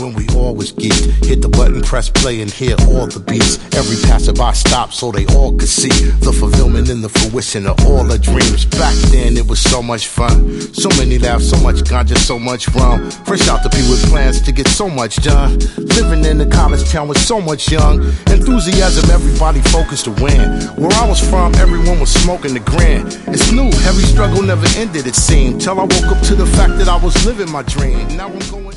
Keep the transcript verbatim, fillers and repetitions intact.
when we all was geeked. Hit the button, press play, and hear all the beats. Every passerby stopped so they all could see the fulfillment and the fruition of all the dreams. Back then it was so much fun, so many laughs, so much ganja, so much rum. Fresh out to be with plans to get so much done. Living in a college town with so much young enthusiasm, everybody focused to win. Where I was from, everyone was smoking the grand. It's new, heavy struggle never ended, it seemed, till I woke up to the fact that I was living my dream. Now I'm going